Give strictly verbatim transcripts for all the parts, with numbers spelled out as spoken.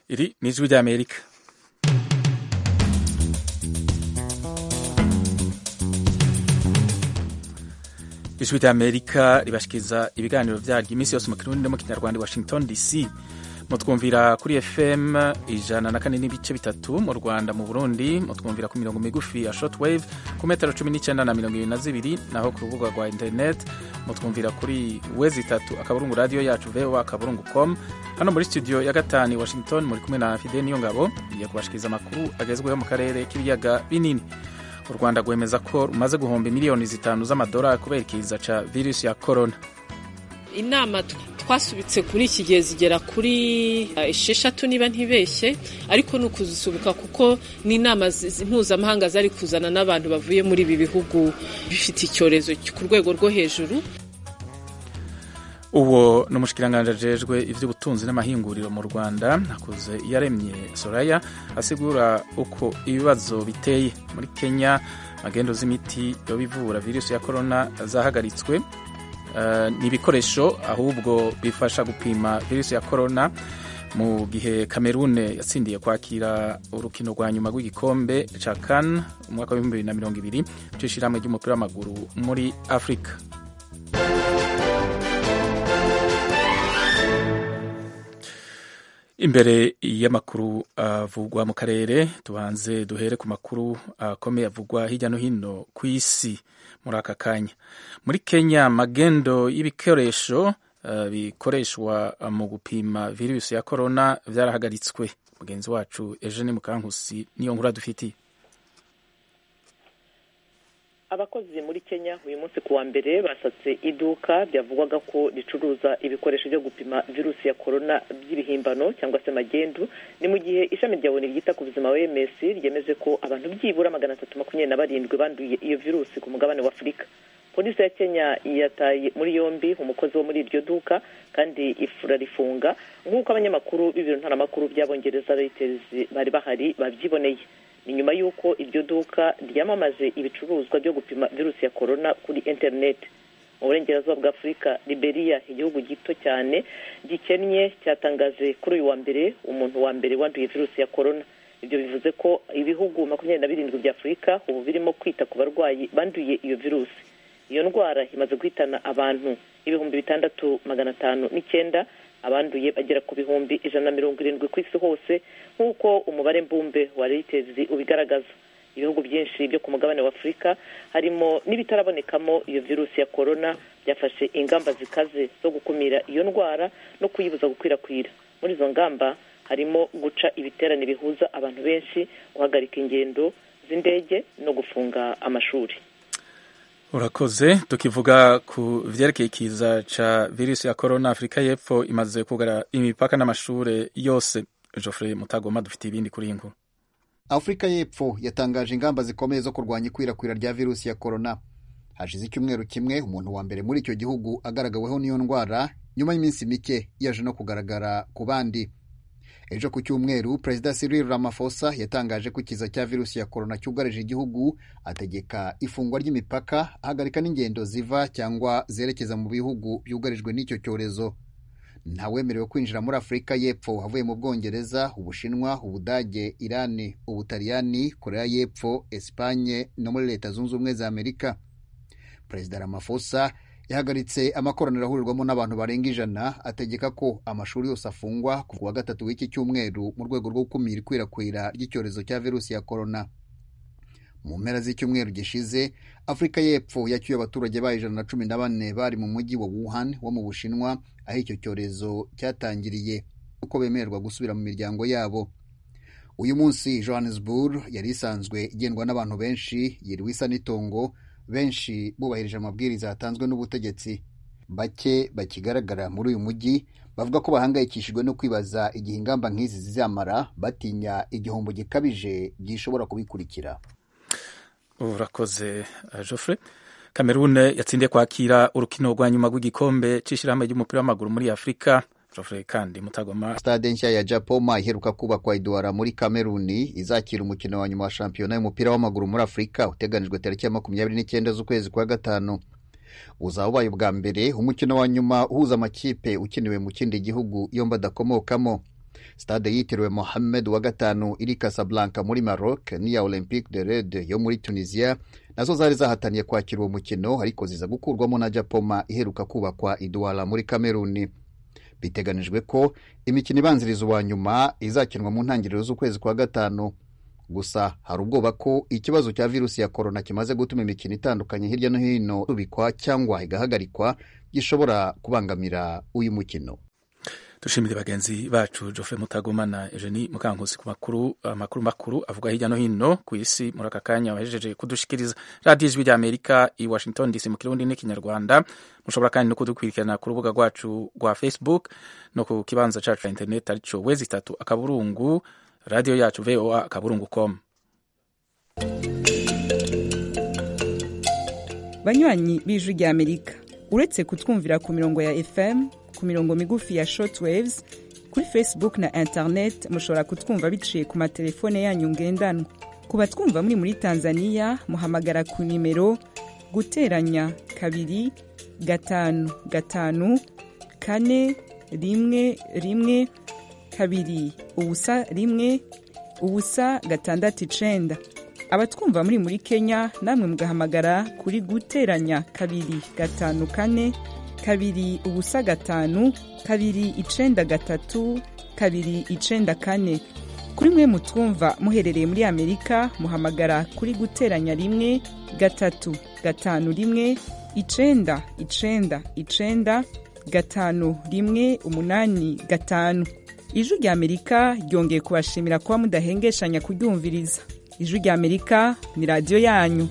Iri ni ijwi ry'Amerika. Ijwi ry'Amerika ribashikiriza ibiganiro vyaryo iminsi yose mu Kirundi no mu Kinyarwanda, Washington D C. Mutwumvira kuri F M ijana na kane n'ibice bitatu mu Rwanda, mu Burundi mutwumvira ku mirongo migufi ya shortwave ku metero cumi n'icenda na mirongo ibiri na zibiri, naho ku rubuga rwa internet mutwumvira kuri wezi itatu akaburungu radio yacu v o a akaburungu com. Hano muri studio ya gatanu Washington muri kumwe na Fidel Niyongabo, ngiye kubashikiriza amakuru agezweho mu karere k'ibiyaga binini. U Rwanda rwemeza ko rumaze guhomba miliyoni zitanu z'amadolari kubera ikiza ca virusi ya corona. Inama twasubitse kuri iki gihe zigera kuri esheshatu niba ntibeshye, ariko ni ukuzisubika kuko ni inama mpuzamahanga zari kuzana n'abantu bavuye muri ibi bihugu bifite icyorezo ku rwego rwo hejuru. Uwo ni umushikiranganji ajejwe ivy'ubutunzi n'amahinguriro mu Rwanda, Nakuze Yaremye Soraya, asigura uko ibibazo biteye. Muri Kenya magendo z'imiti yo bivura virusi ya corona zahagaritswe. Uh, ni ibikoresho ahubwo bifasha gupima virusi ya corona, mu gihe Cameroon yatsindiye kwakira urukino rwa nyuma rw'igikombe ca CAN umwaka wa bibiri na mirongo ibiri c'ishirahamwe ry'umupira w'amaguru muri Afrika. Imbere y'amakuru avugwa uh, mu karere, tubanze duhere ku makuru akomeye uh, avugwa hirya no hino ku isi muri aka kanya. Muri Kenya magendo y'ibikoresho uh, bikoreshwa uh, mu gupima virusi ya corona vyarahagaritswe. Mugenzi wacu Eugene Mukankusi niyo nkuru dufitiye. Abakozi muri Kenya uyu munsi kuwa mbere basatse iduka byavugwaga ko ricuruza ibikoresho byo gupima virusi ya corona by'ibihimbano cyangwa se magendu. Ni mu gihe ishami rya O N U ryita ku buzima O M S ryemeje ko abantu byibura magana atatu makumyabiri na barindwi banduye iyo virusi ku mugabane wa Afurika. Polisi ya Kenya yataye muri yombi umukozi wo muri iryo duka kandi ifura rifunga, nk'uko abanyamakuru b'ibiro ntaramakuru by'Abongereza Reuters bari bahari babyiboneye. Ni nyuma y'uko iryo duka ryamamaje ibicuruzwa byo gupima virusi ya corona kuri internet. Mu burengerazuba bwa Afurika, Liberia, igihugu gito cyane gikennye, cyatangaje kuri uyu wa mbere umuntu wa mbere wanduye virusi ya corona. Ibyo bivuze ko ibihugu makumyabiri na birindwi bya Afurika ubu birimo kwita ku barwayi banduye iyo virusi. Iyo ndwara imaze guhitana abantu ibihumbi bitandatu magana atanu n'icyenda, abanduye bagera ku bihumbi ijana na mirongo irindwi ku isi hose, nk'uko umubare mbumbe wa Reuters ubigaragaza. Ibihugu byinshi byo ku mugabane wa Afurika harimo n'ibitarabonekamo iyo virusi ya corona byafashe ingamba zikaze zo gukumira iyo ndwara no kuyibuza gukwirakwira. Muri izo ngamba harimo guca ibiterane bihuza abantu benshi, guhagarika ingendo z'indege no gufunga amashuri. Urakoze. Tukivuga ku vyerekeye ikiza ca virusi ya corona, Afrika y'Epfo imaze kugara imipaka n'amashure yose. Geoffrey Mutagoma dufite ibindi kuri inkuru. Afrika y'Epfo yatangaje ingamba zikomeye zo kurwanya ikwirakwira rya virusi ya corona. Hashize icyumweru kimwe umuntu wa mbere muri icyo gihugu agaragaweho n'iyo ndwara, nyuma y'iminsi mike yaje no kugaragara ku bandi. Ejo ku cyumweru Perezida Cyril Ramaphosa yatangaje ko ikiza cya virusi ya corona cyugarije igihugu, ategeka ifungwa ry'imipaka, ahagarika n'ingendo ziva cyangwa zerekeza mu bihugu byugarijwe n'icyo cyorezo. Ntawemerewe kwinjira muri Afrika y'Epfo havuye mu Bwongereza, Ubushinwa, Ubudage, Irani, Ubutaliyani, Korea y'Epfo, Espanye no muri Leta Zunze Ubumwe za Amerika. Perezida Ramaphosa yahagaritse amakoraniro ahurirwamo n'abantu barenga ijana, ategeka ko amashuri yose afungwa kuva wa gatatu w'iki cyumweru mu rwego rwo gukumira ikwirakwira ry'icyorezo cya virusi ya corona. Mu mpera z'icyumweru gishize, Afrika y'Epfo yacyuye abaturage bayo ijana na cumi na bane bari mu mujyi wa Wuhan wo mu Bushinwa, aho icyo cyorezo cyatangiriye, uko bemererwa gusubira mu miryango yabo. Uyu munsi Johannesburg yari isanzwe igendwa n'abantu benshi, yiriwe isa n'itongo, benshi bubahirije amabwiriza yatanzwe n'ubutegetsi. Bake bakigaragara muri uyu mujyi bavuga ko bahangayikishijwe no kwibaza igihe ingamba nk'izi zizamara, batinya igihombo gikabije gishobora kubikurikira. Urakoze Geoffrey. Cameroon yatsindiye kwakira urukino rwa nyuma rw'igikombe c'ishirahamwe ry'umupira w'amaguru muri Afrika. Geoffrey kandi Mutagoma. Stade nshya ya Japoma iheruka kubakwa i Douala muri Cameroon izakira umukino wa nyuma wa shampiyona y'umupira w'amaguru muri Afrika uteganijwe tariki ya makumyabiri n'icyenda z'ukwezi kwa gatanu. Uzaba ubaye ubwa mbere umukino wa nyuma uhuza amakipe ukiniwe mu kindi gihugu yombi adakomokamo. Stade yitiriwe Mohamed wa gatanu iri Casablanca muri Maroc n'iya Olympique de Rede yo muri Tunisia nazo zari zahataniye kwakira uwo mukino, ariko ziza gukurwamo na Japoma iheruka kubakwa i Douala muri Kameruni. Biteganijwe ko imikino ibanziriza uwa nyuma izakinwa mu ntangiriro z'ukwezi kwa gatanu. Gusa hari ubwoba ko ikibazo cya virusi ya corona kimaze gutuma imikino itandukanye hirya no hino subikwa cyangwa igahagarikwa gishobora kubangamira uyu mukino. Dushimire bagenzi bacu Geoffrey Mutagoma na Eugenie Mukankusi ku makuru amakuru makuru avuga hirya no hino ku isi muri aka kanya wahejeje kudushikiriza. Radio Ijwi ry'Amerika i Washington D C mu Kirundi n'Ikinyarwanda. Mushobora kandi no kudukurikirana ku rubuga rwacu rwa Facebook no ku kibanza cyacu cha internet arico wezi tatu akaburungu radio yacu V O A akaburungu com. Banywanyi b'Ijwi ry'Amerika, uretse kutwumvira ku mirongo ya F M, ku mirongo migufi ya shortwaves, kuri Facebook na internet mushobora kutwumva biciye ku matelefone yanyu ngendanwa. Ku batwumva muri muri Tanzania muhamagara ku nimero guteranya kabiri gatanu gatanu kane rimwe rimwe kabiri ubusa rimwe ubusa gatandatu icenda. Abatwumva muri muri Kenya namwe mugahamagara kuri guteranya kabiri gatanu kane kabiri ubusa gatanu kabiri icenda gatatu kabiri icenda kane. Kuri mwe mutwumva muherereye muri Amerika muhamagara kuri guteranya rimwe gatatu gatanu rimwe icenda icenda icenda gatanu rimwe umunani gatanu. Ijwi ry'Amerika ryongeye kubashimira kuba mudahengeshanya kuryumviriza. Ijwi ry'Amerika ni radio yanyu.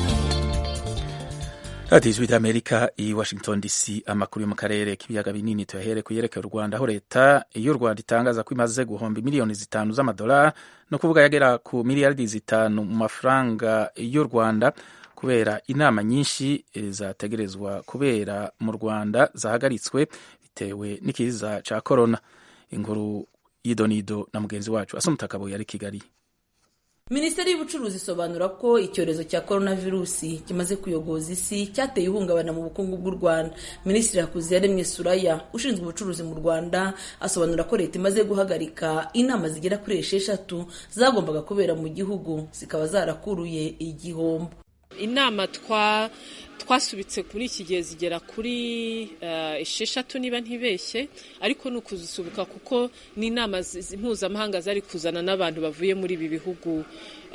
Radio Ijwi ry'Amerika i Washington D C. Amakuru yo mu karere k'ibiyaga binini tuyahere kuyerekeye u Rwanda, aho leta y'u Rwanda itangaza ko imaze guhomba miliyoni zitanu z'amadolari, no kuvuga yagera ku miliyaridi zitanu mu mafaranga y'u Rwanda kubera inama nyinshi zategerezwa kubera mu Rwanda zahagaritswe bitewe n'ikiza ca corona. Inkuru y'idonido na mugenzi wacu Asumta Kabo yari Kigali. Minisiteri y'Ubucuruzi isobanura ko icyorezo cya coronavirus kimaze kuyogoza isi cyateye ihungabana mu bukungu bw'u Rwanda. Minisitiri Hakuziyaremye Suraya ushinzwe ubucuruzi mu Rwanda asobanura ko leta imaze guhagarika inama zigera kuri esheshatu zagombaga kubera mu gihugu zikaba zarakuruye igihombo. Inama twa twasubitse kuri iki gihe zigera kuri esheshatu niba ntibeshye, ariko ni ukuzisubika kuko ni inama mpuzamahanga zari kuzana n'abantu bavuye muri ibi bihugu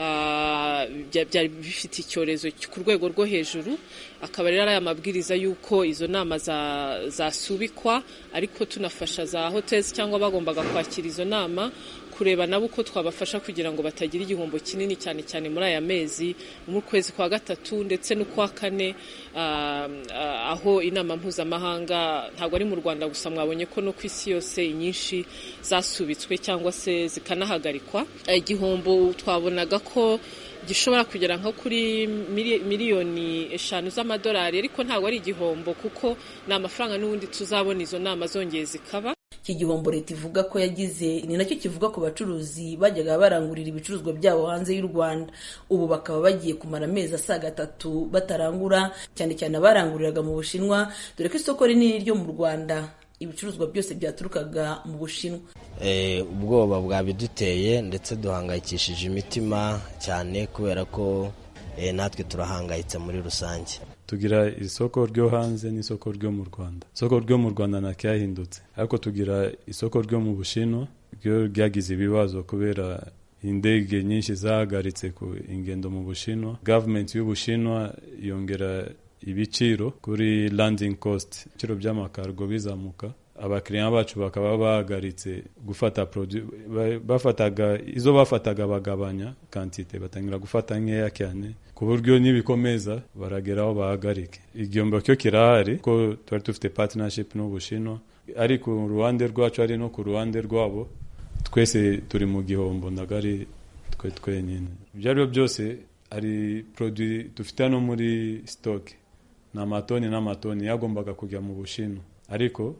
byari bifite icyorezo ku rwego rwo hejuru. Akaba rero aya mabwiriza y'uko izo nama zasubikwa, ariko tunafasha za hotels cyangwa bagombaga kwakira izo nama kureba nabo uko twabafasha kugira ngo batagira igihombo kinini cyane cyane muri aya mezi mu kwezi kwa gatatu ndetse no kwa kane, uh, uh, aho inama mpuzamahanga ntabwo ari mu Rwanda gusa, mwabonye ko no ku isi yose inyinshi zasubitswe cyangwa se zikanahagarikwa. Igihombo twabonaga ko gishobora kugera nko kuri miliyoni eshanu z'amadolari, ariko ntabwo ari igihombo kuko ni amafaranga n'ubundi tuzabona izo nama zongeye zikaba. Iki gihombo leta ivuga ko yagize ni nacyo kivuga ku bacuruzi bajyaga barangurira ibicuruzwa byabo hanze y'u Rwanda. Ubu bakaba bagiye kumara amezi asaga atatu batarangura, cyane cyane abaranguriraga mu Bushinwa, dore ko isoko rinini ryo mu Rwanda ibicuruzwa byose byaturukaga mu Bushinwa. Eh, ubwoba bwabiduteye ndetse duhangayikishije imitima cyane kubera ko eh, natwe turahangayitse muri rusange. Tugira isoko ryo hanze n'isoko ryo mu Rwanda. Isoko ryo mu Rwanda nakyahindutse, ariko tugira isoko ryo mu Bushinwa ryo ryagize ibibazo kubera indege nyinshi zahagaritse ku ingendo mu Bushinwa. Government y'Ubushinwa yongera ibiciro kuri landing cost, ibiciro by'amakargo bizamuka. Abakiriya bacu bakaba bahagaritse gufata produit, bafataga izo bafataga bagabanya quantité, batangira gufata nkeya cyane ku buryo nibikomeza barageraho bahagarike. Igihombo cyo kirahari ko twari dufite partnership n'Ubushinwa, ari ku ruhande rwacu ari no ku ruhande rwabo, twese turi mu gihombo ndagari twe twenyine. Byari byose ari produit dufite no muri stock na matoni na matoni yagombaga kujya mu Bushinwa, ariko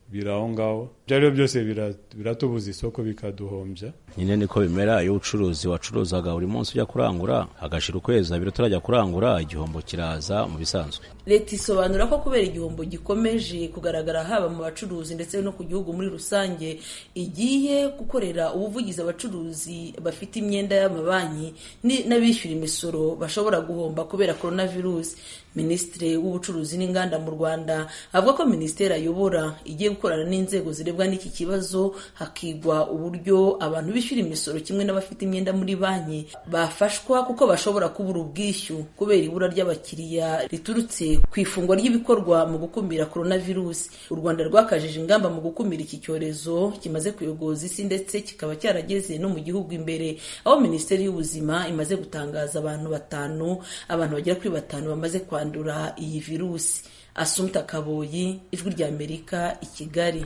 biraho ngaho byari byose biratubuza isoko bikaduhombya. Nyine niko bimera iyo ucuruzi wacuruzaga buri munsi ujya kurangura agashira ukwezi abiri turajya kurangura igihombo kiraza mu bisanzwe. Leta isobanura ko kubera igihombo gikomeje kugaragara haba mu bacuruzi ndetse no ku gihugu muri rusange igiye gukorera ubuvugizi abacuruzi bafite imyenda y'amabanki n'abishyura imisoro bashobora guhomba kubera coronavirus. Minisitiri w'ubucuruzi n'inganda mu Rwanda avuga ko minisiteri ayobora igiye gukorana n'inzego zirebwa n'iki kibazo hakigwa uburyo abantu bishyura imisoro kimwe n'abafite imyenda muri banki bafashwa kuko bashobora kubura ubwishyu kubera ibura ry'abakiriya riturutse ku ifungwa ry'ibikorwa mu gukumira coronavirus. U Rwanda rwakajije ingamba mu gukumira iki cyorezo kimaze kuyogoza isi ndetse kikaba cyarageze no mu gihugu imbere, aho minisiteri y'ubuzima imaze gutangaza abantu batanu abantu bagera kuri batanu bamaze kwandura iyi virusi. Assumpta Kaboyi, Ijwi ry'Amerika, i Kigali.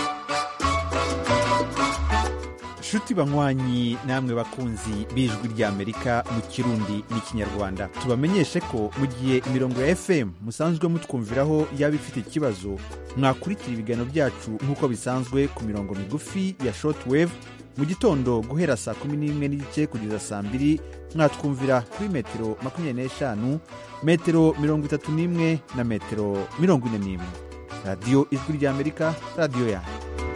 Shuti banywanyi namwe bakunzi b'Ijwi ry'Amerika mu Kirundi n'Ikinyarwanda, tubamenyeshe ko mu gihe imirongo ya F M musanzwe mutwumviraho yaba ifite ikibazo, mwakurikira ibiganiro byacu nk'uko bisanzwe ku mirongo migufi ya shortwave mu gitondo guhera saa kumi n'imwe n'igice kugeza saa mbiri, mwatwumvira kuri metero makumyabiri n'eshanu, metero mirongo itatu n'imwe na metero mirongo ine n'imwe. Radio Ijwi ry'Amerika, radio yanyu.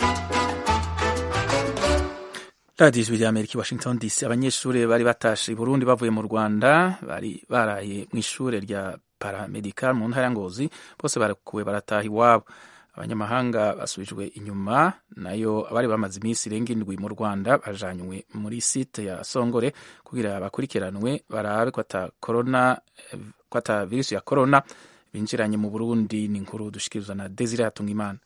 Radio Ijwi ry'Amerika, Washington D C. Abanyeshuri bari batashe i Burundi bavuye mu Rwanda bari baraye mu ishure rya paramedical mu ntara ya Ngozi, bose barakuwe barataha iwabo. Abanyamahanga basubijwe inyuma, nayo abari bamaze iminsi irenga indwi mu Rwanda bajanywe muri site ya Songore kugira bakurikiranwe barabe ko ata corona ko ata virus ya corona binjiranye mu Burundi. Ni inkuru dushikirizwa na Desire Hatungimana.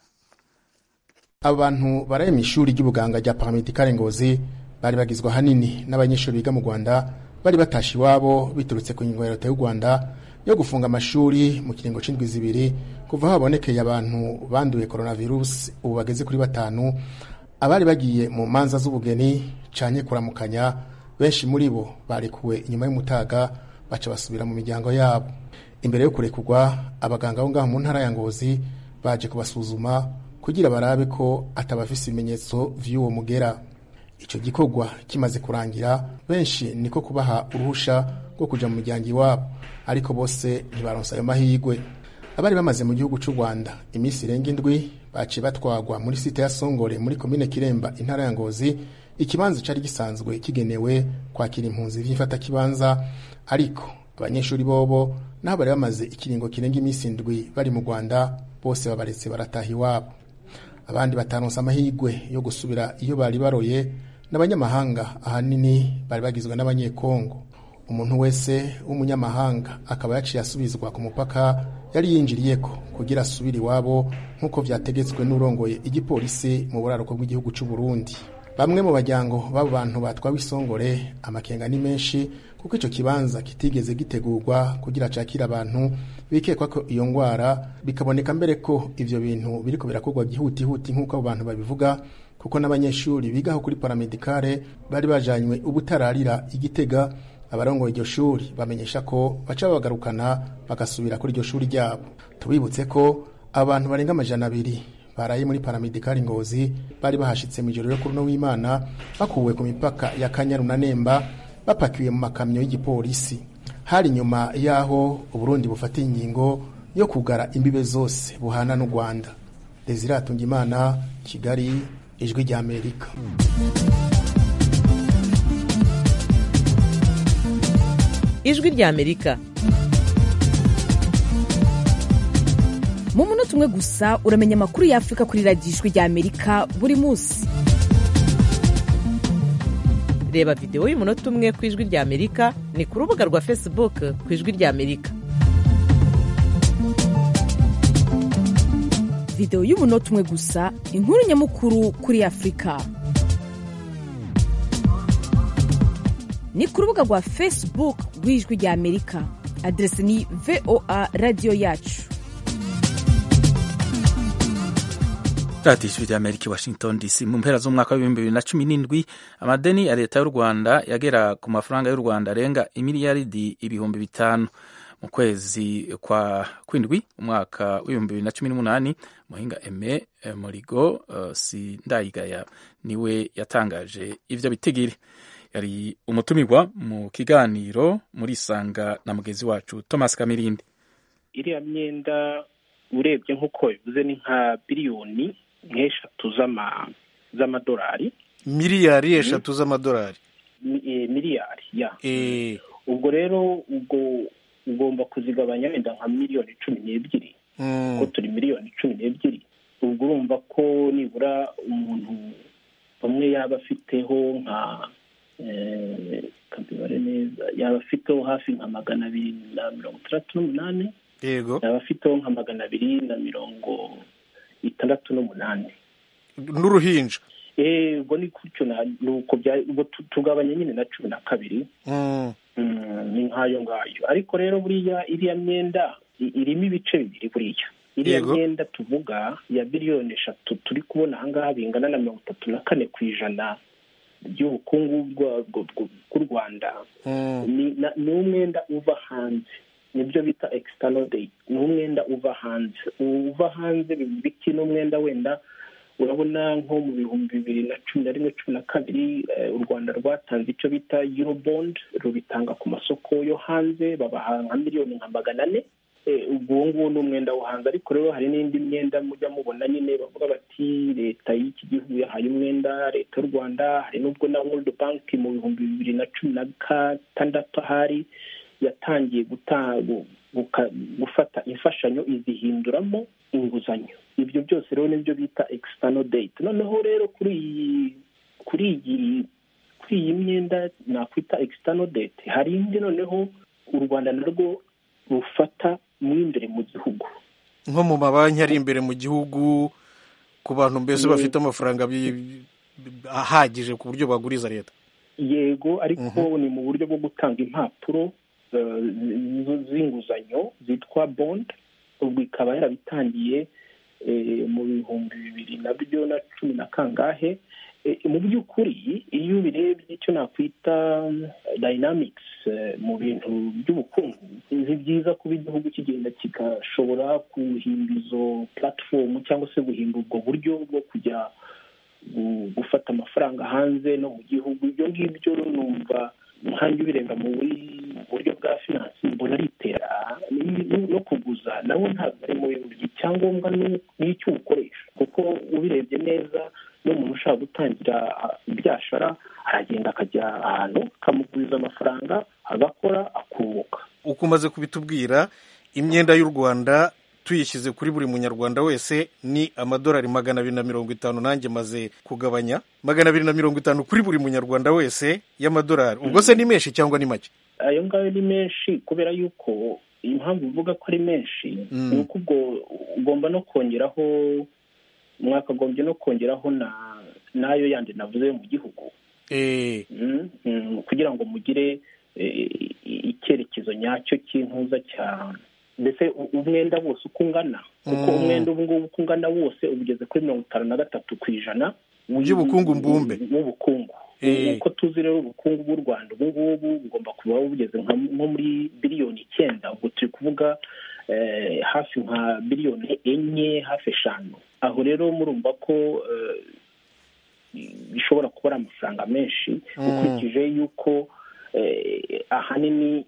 Abantu baraye mu ishuri ry'ubuganga rya paramedical Ngozi bari bagizwe hanini n'abanyeshuri biga mu Rwanda bari batashi iwabo biturutse ku ngingo ya leta y'u Rwanda yo gufunga amashuri mu kiringo c'indwi zibiri kuva habonekeye abantu banduye coronavirus ubu bageze kuri batanu. Abari bagiye mu manza z'ubugeni canye kuramukanya, benshi muri bo barekuwe inyuma y'umutaga baca basubira mu miryango yabo. Imbere yo kurekurwa, abaganga bo ngaho mu ntara ya Ngozi baje kubasuzuma kugira barabe ko atabafise ibimenyetso vy'uwo mugera. Ico gikorwa kimaze kurangira, benshi niko kubaha uruhusha rwo kuja mu miryango iwabo, ariko bose ntibaronsa ayo mahirwe. Abari bamaze mu gihugu c'u Rwanda iminsi irenga indwi baciye batwagwa muri site ya Songore muri komine Kiremba intara ya Ngozi, ikibanza cari gisanzwe kigenewe kwakira impunzi vy'ifata kibanza, ariko abanyeshuri bobo naho bari bamaze ikiringo kirenga iminsi indwi bari mu Rwanda bose babaretse barataha iwabo. Abandi bataronsa amahirwe yo gusubira iyo bari baroye n'abanyamahanga, ahanini bari bagizwe n'abanyekongo. Umuntu wese w'umunyamahanga akaba yaciye asubizwa ku mupaka yari yinjiriyeko kugira asubire iwabo nk'uko vyategetswe n'urongoye igipolisi mu buraruko bw'igihugu c'u Burundi. Bamwe mu bajyango b'abo bantu batwawe Isongore amakenga ni menshi kuko ico kibanza kitigeze gitegurwa kugira cakira abantu bikekwa ko iyo ngwara, bikaboneka mbere ko ivyo bintu biriko birakorwa gihuti huti nk'uko abo bantu babivuga, kuko n'abanyeshuri bigaho kuri paramedicale bari bajanywe ubutararira Igitega. Abarongoye iryo shuri bamenyesha ko baca bagarukana bagasubira kuri iryo shuri ryabo. Tubibutse ko abantu barenga amajana abiri baraye muri paramedicale Ngozi bari bahashitse mu ijoro yo kuri no w'Imana, bakuwe ku mipaka ya Kanyaru na Nemba bapakiwe mu makamyo y'igipolisi. Hari nyuma yaho Uburundi bufata ingingo yo kugara imbibe zose buhana n'u Rwanda. Desire Hatungimana, Kigali, Ijwi ry'Amerika. Ijwi ry'Amerika. Mu munota umwe gusa uramenya amakuru ya Afrika kuri radio Ijwi ry'Amerika buri munsi. Reba video y'umunota umwe ku Ijwi ry'Amerika ni ku rubuga rwa Facebook ku Ijwi ry'Amerika. Video y'umunota umwe gusa, inkuru nyamukuru kuri Afrika. Ni ku rubuga rwa Facebook rw'Ijwi ry'Amerika. Adresi ni V O A Radio Yacu. Radio Ijwi ry'Amerika, Washington D C. Mu mpera z'umwaka w'ibihumbi bibiri na cumi n'indwi amadeni ya leta y'u Rwanda yagera ku mafaranga y'u Rwanda arenga imiliyaridi ibihumbi bitanu. mu kwezi kwa kwindwi umwaka w'ibihumbi bibiri na cumi n'umunani muhinga Aime Morigo uh, Sindayigaya niwe yatangaje ivyo bitigiri. Yari umutumirwa mu kiganiro muri Sanga na mugezi wacu Thomas Kamirindi. Iriya myenda urebye nk'uko bivuze ni nka biliyoni nk'eshatu z'ama z'amadolari, miliyari eshatu z'amadolari, e, miliyari ya e. Ubwo rero ubwo ugomba kuzigabanya wenda nka miliyoni cumi n'ebyiri mm. ko turi miliyoni cumi n'ebyiri, ubwo urumva ko nibura umuntu umwe yaba afiteho nka eh, kabibare neza yaba afiteho hafi nka magana abiri na mirongo itandatu n'umunani, yego yaba afiteho nka magana abiri na mirongo itandatu n'umunani n'uruhinja. Eh, ubwo ni kucyo nuko bya ubwo tugabanya nyine na cumi na kabiri mm. mm, ni nkayo ngayo. Ariko rero buriya iriya myenda irimo ibice bibiri. Buriya iriya myenda tuvuga ya biliyoni eshatu turi kubona ahangaha bingana na mirongo itatu na kane ku ijana by'ubukungu bw'u Rwanda, mm. ni umwenda uva hanze, nibyo bita external debt. Ni umwenda uva hanze uva hanze biki n'umwenda wenda urabona nko mu bihumbi bibiri na cumi na rimwe cumi na kabiri u Rwanda rwatanze icyo bita Eurobond, rubitanga ku masoko yo hanze babaha nka miliyoni nka magana ane. Ubwo nguwo ni umwenda wo hanze. Ariko rero hari n'indi myenda mujya mubona nyine bavuga bati leta y'iki gihugu yahaye umwenda leta y'u Rwanda. Hari n'ubwo na World Bank mu bihumbi bibiri na cumi na gatandatu hari yatangiye gufata imfashanyo izihinduramo inguzanyo. Ibyo byose rero nibyo bita external debt. Noneho rero kuri iyi kuri iyi kuri iyi myenda nakwita external debt hari indi noneho u Rwanda narwo rufata mu imbere mu gihugu, nko mu mabanki ari imbere mu gihugu ku bantu mbese mm. bafite amafaranga ahagije ku buryo baguriza leta. Yego, ariko uh-huh. ni mu buryo bwo gutanga impapuro uh, z'inguzanyo zitwa bond. Ubwo ikaba yarabitangiye mu bihumbi bibiri na byo na cumi na kangahe. Mu by'ukuri iyo ubirebye icyo nakwita dynamics mu bintu by'ubukungu, ni byiza kuba igihugu kigenda kigashobora guhimba izo platform cyangwa se guhimba ubwo buryo bwo kujya gufata amafaranga hanze no mu gihugu. Ibyo ngibyo numva nkanjye ubireba mu buryo bwa finance mbona ritera no kuguza nabo ntabwo ari mu bintu icyangombwa n'icyo ukoresha, kuko ubirebye neza n'umuntu ushaka gutangira ibyashara aragenda akajya ahantu kamuguriza amafaranga agakora akunguka. Uko umaze kubitubwira, imyenda y'u Rwanda tuyishyize kuri buri munyarwanda wese ni amadolari magana abiri na mirongo itanu. Nanjye maze kugabanya magana abiri na mirongo itanu kuri buri munyarwanda wese y'amadolari. Ubwo se ni menshi cyangwa ni make? Ayo ngayo ni menshi, kubera yuko impamvu uvuga ko ari menshi mm. ni uko ubwo ugomba no kongeraho mwakagombye no kongeraho na nayo yandi navuze mu gihugu eh mm, mm, kugira ngo mugire e, icyerekezo nyacyo cy'intuza cyane. Mbese umwenda wose uko ungana, kuko umwenda ubu ngubu uko ungana wose ubugeze kuri mirongo itanu na gatatu ku ijana by'ubukungu mbumbe w'ubukungu. Uko tuzi rero ubukungu bw'u Rwanda ubu ngubu bugomba kuba bugeze nko muri biliyoni icyenda. Ubwo turi kuvuga eh, hafi nka biliyoni enye hafi eshanu. Aho rero murumva ko eh, bishobora kuba ari amafaranga menshi mm. ukurikije yuko eh, ahanini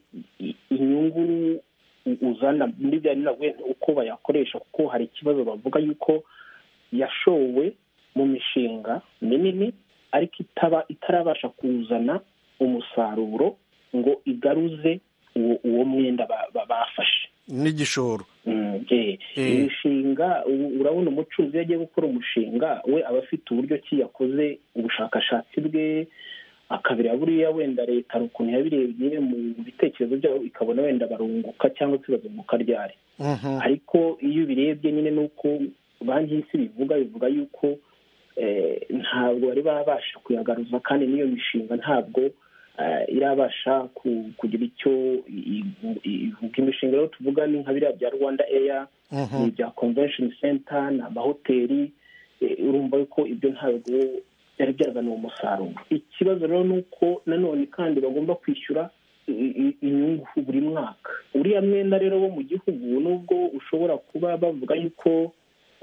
inyungu uzana muri bya nabwe uko bayakoresha, kuko hari ikibazo bavuga yuko yashowe mu mishinga minini ariko itaba itarabasha kuzana umusaruro ngo igaruze uwo uwo mwenda bafashe n'igishoro. mm, eh imishinga urabona umucuruzi yagiye gukora umushinga we aba afite uburyo ki yakoze ubushakashatsi bwe, akabira buriya wenda leta ukuntu yabirebye mu bitekerezo byabo ikabona wenda barunguka cyangwa se bazunguka ryari. uh-huh. Ariko iyo birebye nyine nuko banki y'isi bivuga bivuga yuko eh, ntabwo bari babasha kuyagaruza, kandi n'iyo mishinga ntabwo uh, irabasha kugira icyo ivuga. Imishinga rero tuvuga ni nka biriya bya Rwanda Air, uh-huh. bya Convention Center n'amahoteli. eh, urumva yuko ibyo ntabwo byari byazana umusaruro. Ikibazo rero ni uko nanone kandi bagomba kwishyura inyungu buri mwaka. Uriya mwenda rero wo mu gihugu nubwo ushobora kuba bavuga yuko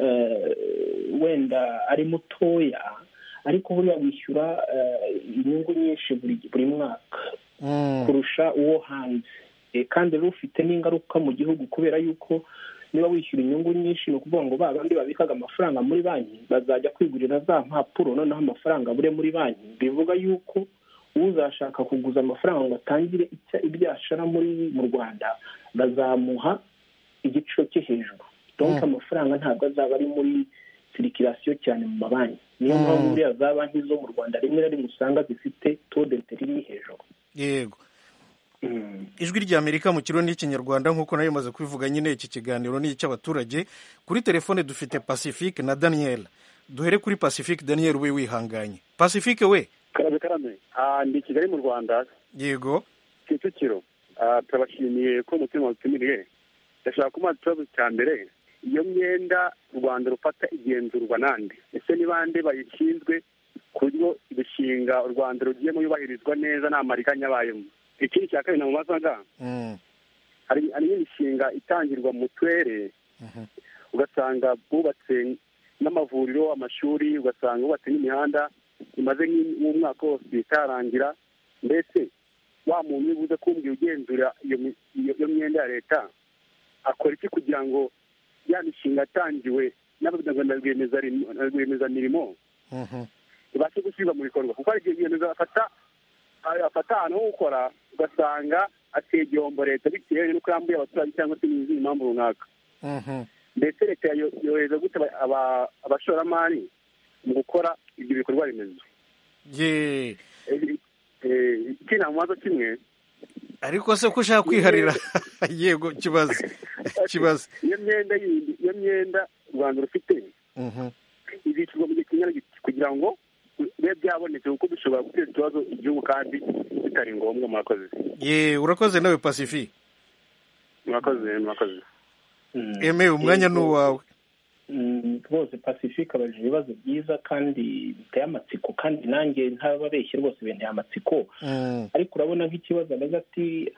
wenda ari mutoya, ariko buriya wishyura inyungu nyinshi buri mwaka kurusha uwo hanze, kandi rero ufite n'ingaruka mu gihugu kubera yuko niba wishyura inyungu nyinshi ni ukuvuga ngo ba bandi babikaga amafaranga muri banki bazajya kwigurira za mpapuro, noneho amafaranga abure muri banki. Bivuga yuko uzashaka kuguza amafaranga ngo atangire ibyashara muri mu Rwanda bazamuha igiciro cyo hejuru, donc amafaranga ntabwo azaba ari muri sirikirasiyo cyane mu mabanki. Niyo mpamvu buriya za banki zo mu Rwanda rimwe na rimwe usanga zifite taux d'interet iri hejuru. Yego. Ijwi ry'Amerika mu kirundi n'ikinyarwanda nk'uko nayo maze kubivuga, nyine iki kiganiro ni icy'abaturage. Kuri telefone dufite Pacifique na Daniel. Duhere kuri Pacifique. Daniel, we wihanganye. Pacifique we. Karame karame. Ah, ndi Kigali mu Rwanda. Yego. Kicukiro. Ah, turabashimiye ko mutima mutumiriye. Ndashaka kuma ikibazo cya mbere. Iyo myenda u Rwanda rufata igenzurwa nande? Ese ni bande bayishinzwe kuryo ibishinga u Rwanda rugiyemo yubahirizwa neza nta mariganya abayemo? Ikindi cya kabiri mu masaga hari hari imishinga itangirwa mu turere, ugasanga bubatse n'amavuriro, amashuri, ugasanga bubatse n'imihanda imaze nk'umwaka wose itarangira. Mbese wa muntu ubuze kumbwira ugenzura iyo myenda ya leta akora iki kugira ngo ya mishinga atangiwe n'abanyarwanda rwiyemezamirimo ibashe gushyirwa mu bikorwa? Kuko hari igihe rwiyemezamirimo afata afata ahantu ho gukora ugasanga ateye igihombo leta bitewe n'uko yambuye abaturage cyangwa se n'izindi mpamvu runaka. Mbese leta yohereza gute abashoramari mu gukora ibyo bikorwa remezo? iki nta mubazo kimwe, ariko se ko ushaka kwiharira yego kibazo kibazo iyo myenda yindi iyo myenda u Rwanda rufite ibicuruzwa mu gihe kingana kugira ngo bibe byabonetse, kuko bishobora guteza ikibazo igihugu kandi bitari ngombwa. Murakoze. Ye, urakoze nawe Pacifique. Murakoze murakoze. Eme, umwanya ni uwawe. Rwose Pacifique abajije ibibazo byiza kandi biteye amatsiko, kandi nanjye ntababeshye rwose ibintu y'amatsiko. Ariko urabona nk'ikibazo abaza ati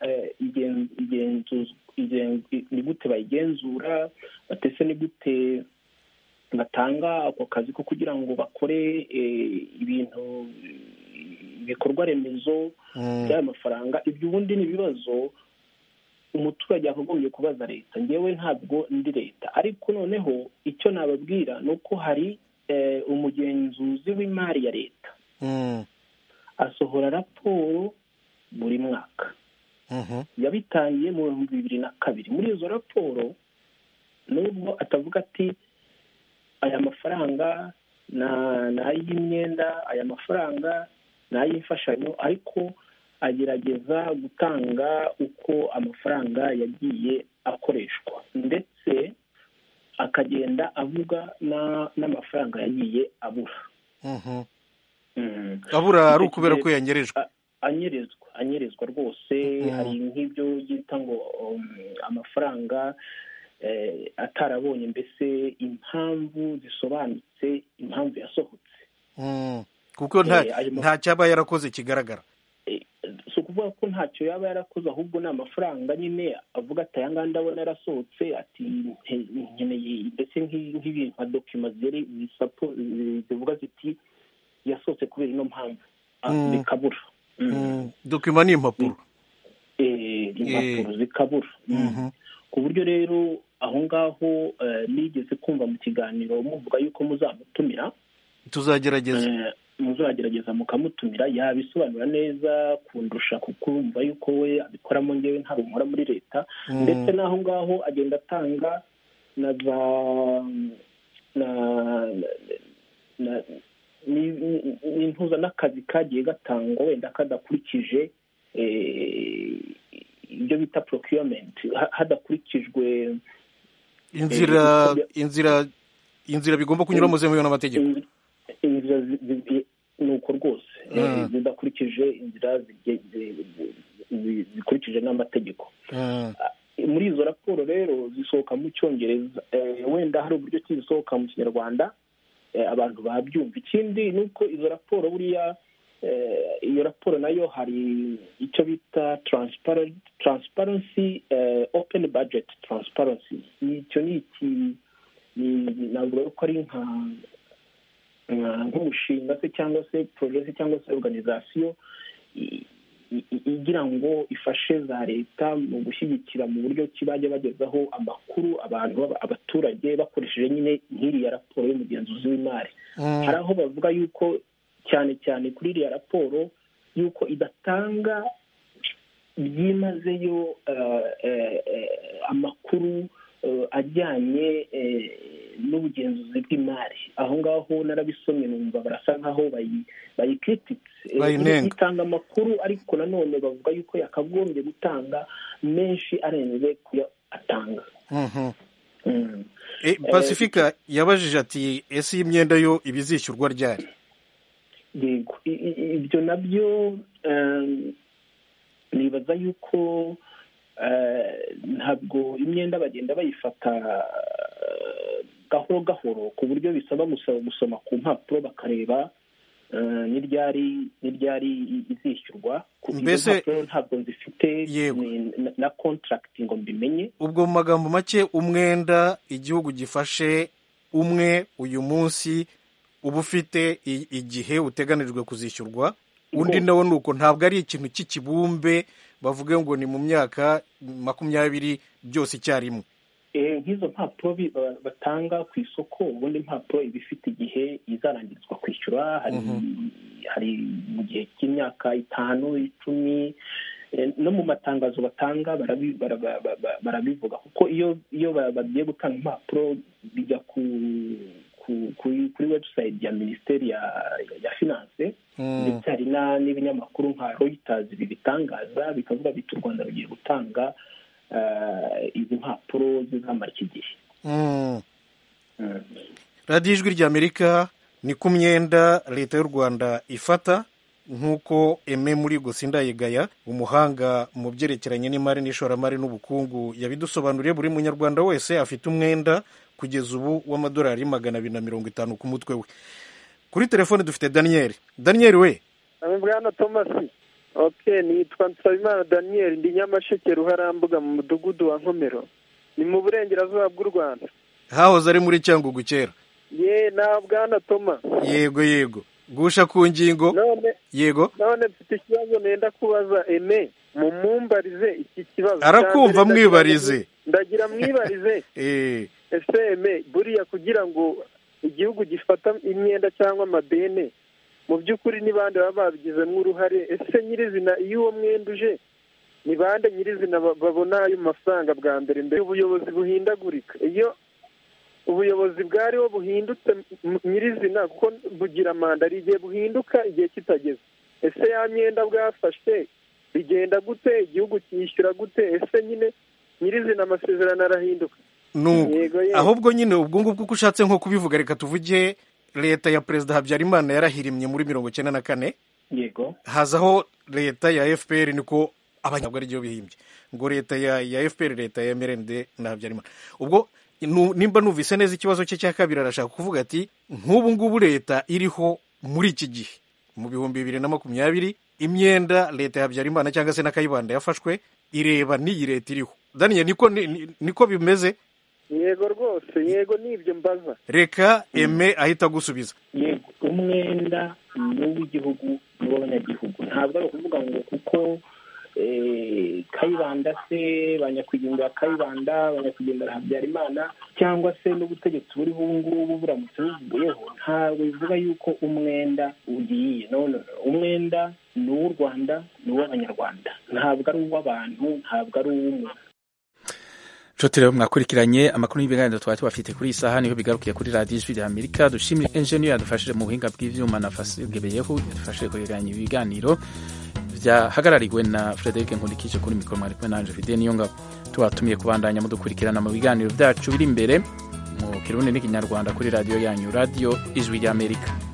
ni gute bayigenzura, batese ni gute batanga ako kazi ko kugira ngo bakore ibintu ibikorwa remezo by'aya mafaranga. Ibyo ubundi ni ibibazo umuturage akagombye kubaza leta. Ngewe ntabwo ndi leta, ariko noneho icyo nababwira ni uko hari umugenzuzi w'imari ya leta asohora raporo buri mwaka. Yabitangiye mu bihumbi bibiri na kabiri. Muri izo raporo nubwo atavuga ati aya mafaranga ni ay'imyenda, aya mafaranga ni ay'imfashanyo, ariko agerageza gutanga uko amafaranga yagiye akoreshwa, ndetse akagenda avuga n'amafaranga yagiye abura. abura ari ukubera ko yanyerejwe anyerezwa anyerezwa rwose. Hari nk'ibyo yita ngo amafaranga atarabonye mbese impamvu zisobanutse impamvu yasohotse, kuko nta cyaba yarakoze kigaragara. Si ukuvuga ko ntacyo yaba yarakoze, ahubwo ni amafaranga nyine avuga ati aya ngaya ndabona yarasohotse, ati nkeneye ndetse nk'ibintu nka dokima ziri zivuga ziti yasohotse kubera ino mpamvu, bikabura. Dokima ni impapuro. Impapuro zikabura. Ku buryo rero aho ngaho nigeze kumva mu kiganiro muvuga yuko muzamutumira. Tuzagerageza muzagerageza mukamutumira, yabisobanura neza kundusha, kuko urumva yuko we abikoramo, ngewe ntabwo nkora muri leta. Ndetse n'aho ngaho agenda atanga na za n'intuza n'akazi kagiye gatangwa wenda kadakurikije ibyo bita procurement, hadakurikijwe inzira inzira inzira bigomba kunyuramo zemewe n'amategeko. Inzira ni uko rwose zidakurikije inzira zikurikije n'amategeko. Muri izo raporo rero zisohoka mu cyongereza, wenda hari uburyo ki zisohoka mu kinyarwanda abantu babyumva. Ikindi ni uko izo raporo buriya iyo raporo nayo hari icyo bita transparency open budget transparency. Icyo ni iki navuga ko ari nka nk'umushinga se cyangwa se porojegisi cyangwa se organizasiyo igira ngo ifashe za leta mu gushyigikira mu buryo ki bajya bagezaho amakuru abantu abaturage bakoresheje nyine nk'iriya raporo y'umugenzuzi w'imari. Hari aho bavuga yuko cyane cyane kuri iriya raporo yuko idatanga byimazeyo amakuru ajyanye n'ubugenzuzi bw'imari. Aho ngaho narabisomye numva barasa nkaho bayikrititse, itanga amakuru ariko nanone bavuga yuko yakagombye gutanga menshi arenze kuyo atanga. Pacifica yabajije ati ese iyi myenda yo ibizishyurwa ryari? Yego, ibyo nabyo nibaza yuko ntabwo imyenda bagenda bayifata gahoro gahoro ku buryo bisaba gusoma ku mpapuro bakareba n'iryari n'iryari izishyurwa. Mbese ntabwo nzifite na contract ngo mbimenye. Ubwo mu magambo make umwenda igihugu gifashe umwe uyu munsi uba ufite igihe uteganijwe kuzishyurwa, undi nawo ni uko ntabwo ari ikintu cy'ikibumbe bavuge ngo ni mu myaka makumyabiri byose icyarimwe. Nk'izo mpapuro batanga ku isoko, ubundi impapuro iba ifite igihe izarangirizwa kwishyura. hari hari mu gihe cy'imyaka itanu icumi, no mu matangazo batanga barabivuga kuko iyo iyo bagiye gutanga impapuro bijya ku kuri website ya minisiteri ya finance, ndetse hari n'ibinyamakuru nka Reuters bibitangaza bikavuga biti u Rwanda rugiye gutanga izi mpapuro zizamara iki gihe. Radiyo Ijwi ry'Amerika ni ku myenda leta y'u Rwanda ifata, nk'uko Aime Murigosindayigaya umuhanga mu byerekeranye n'imari n'ishoramari n'ubukungu yabidusobanuriye. Buri munyarwanda wese afite umwenda kugeza ubu w'amadolari magana abiri na mirongo itanu ku mutwe we. Kuri telefone dufite Daniel. Daniel we? Bwana Thomas. Okay, nitwa Nsabimana Daniel, ndi Nyamasheke Ruharambuga mu mudugudu wa Nkomero, ni mu burengerazuba bw'u Rwanda. Hahoze ari muri Cyangugu kera? Ye na Bwana Thomas. Yego yego, gusha ku ngingo. None yego, none mfite ikibazo nenda kubaza Aime, mumumbarize iki kibazo. Arakumva, mwibarize. Ndagira mwibarize. Eh. Ese Aime, buriya kugira ngo igihugu gifata imyenda cyangwa amadeni, mu by'ukuri ni bande baba babigizemo uruhare? Ese nyirizina iyo uwo mwenda uje ni bande nyirizina babona ayo mafaranga bwa mbere? Mbere ubuyobozi buhindagurika, iyo ubuyobozi bwariho buhindutse nyirizina kuko bugira manda, ari igihe buhinduka igihe kitageze. Ese ya myenda bwafashe bigenda gute? Igihugu cyishyura gute? Ese nyine nyirizina amasezerano arahinduka? Ahubwo nyine ubwo ngubwo uko ushatse nko kubivuga, reka tuvuge leta ya Perezida Habyarimana yarahirimye muri mirongo icyenda na kane. Yego. Hazaho leta ya F P R, niko abanyabwo ari byo bihimbye ngo leta ya ya F P R, leta ya M R N D na Habyarimana. Ubwo nimba numvise neza ikibazo cye cya kabiri, arashaka kuvuga ati nk'ubu ngubu leta iriho muri iki gihe mu bihumbi bibiri na makumyabiri, imyenda leta ya Habyarimana cyangwa se na Kayibanda yafashwe ireba n'iyi leta iriho. Daniel, niko niko bimeze? Yego rwose, yego nibyo mbaza. Reka Aime ahita gusubiza. Yego, umwenda n'uw'igihugu n'uw'abanyagihugu, ntabwo ari ukuvuga ngo kuko Kayibanda se banyakwigendera Kayibanda banyakwigendera Habyarimana cyangwa se n'ubutegetsi buriho ubu ngubu buramutse buvuyeho, ntabwo bivuga yuko umwenda ugiye. none umwenda ni uw'u Rwanda, ni uw'abanyarwanda, ntabwo ari uw'abantu, ntabwo ari uw'umuntu. Nshuti rero mwakurikiranye amakuru y'ibiganiro twari tubafite kuri iyi saha, niho bigarukiye kuri radiyo Ijwi ry'Amerika. Dushimire engineer yadufashije mu buhinga bw'ivyuma na Fasigebeyeho yadufashije kwegeranya ibiganiro byahagarariwe na Frederic Nkundikije. Kuri mikoro mwari kumwe nanje Fidel Niyongabo. Tubatumiye kubandanya mudukurikirana mu biganiro byacu biri imbere mu Kirundi n'Ikinyarwanda kuri radiyo yanyu, radiyo Ijwi ry'Amerika.